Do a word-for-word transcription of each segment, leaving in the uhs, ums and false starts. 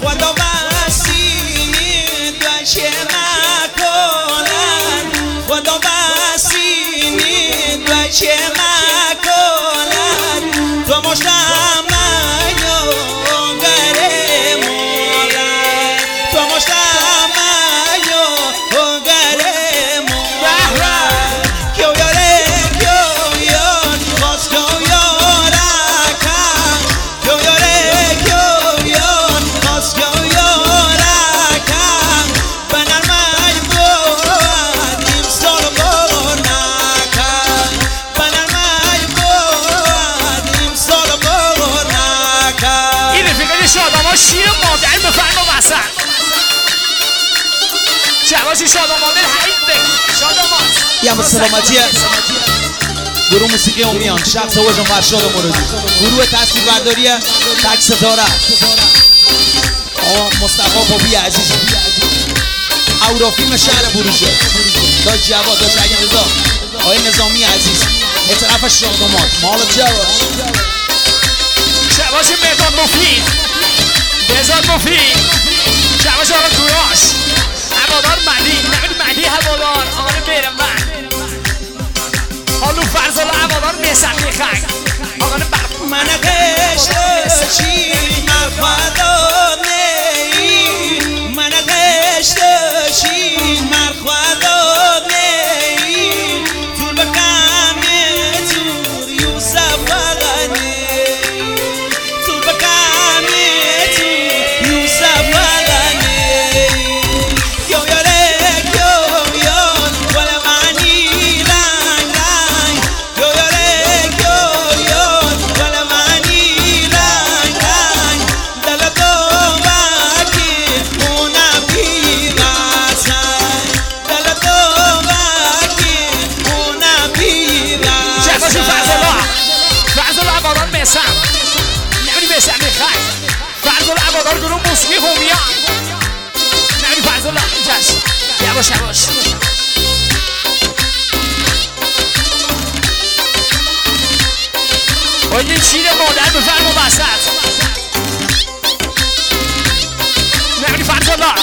خدا بسینی داشته مکولن خدا بسینی داشته مکولن تو مشتم منو گره مولن تو مشتم منو گره مولن کیو یاره کیو یار باز کیو یارکم کیو یاره کیو یار باز کیو یارکم بنر مای بود این سال بور نکن بنر مای بود این سال بور نکن این رفیقه شاداما شیر مادر بفرما وسط شباشی شاداما دل حرید بگی شاداما یا سلامتی گروه موسیقی امیان شخص وجه فرشاد مرادی گروه تصویر برداری تک ستاره آقا مصطفی بابی عزیز اورافیم شهر بروژه داش جواد داش علیرضا آقای نظامی عزیز اطراف شادامات مال جواد شباشی مرداد مفید بزاد مفید شباشی آقا کوراش هوادار مدی نمیدی مدی هوادار آقای بیرمن حالو فرزال هوادار میسن میخنگ آقای برق من قشت چی مرخواداد نی من قشت چی مرخواداد نی طول بکم تور یوسف وغنی طول بکم تور یوسف وغنی کیو یاره کیو یار ولی منی رنگ رنگ کیو یاره کیو یار ولی منی رنگ رنگ دل تو وکی اونا بیرسن دل تو وکی اونا بیرسن شباشی فرزالا فرزالا هوادار میسن نمیدی میسن میخنگ فرزالا هوادار گروه موسیقی همیان نمیدی فرزالا اینجاش یواش یواش باید شیر مادر بفرما وسط نمیدی فرزالا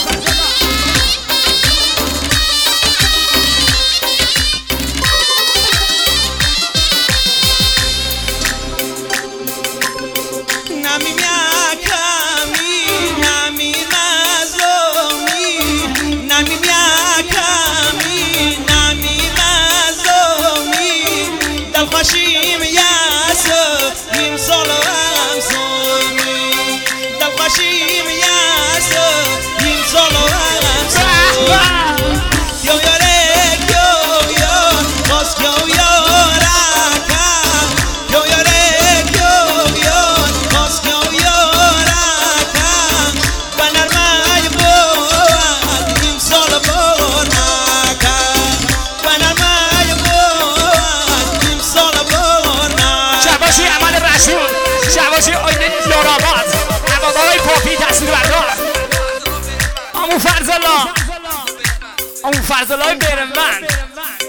نمی میاکمی نمی نزومی نمی میاکمی نمی نزومی دل خوشیم یاسو نیم سال هم سومی دل خوشیم یاسو نیم سال هم سومی کیو یاره کیو یار باز کیو یارکم کیو یاره کیو یار باز کیو یارکم بنر مای بود نیم سال بور نکن بنر مای بود نیم سال بور نکن شباشی عمل رشون شباشی آینه یارآباد هوادارای پاپی تصویر بردار آمون فرزالا آمون فرزالای بیرمن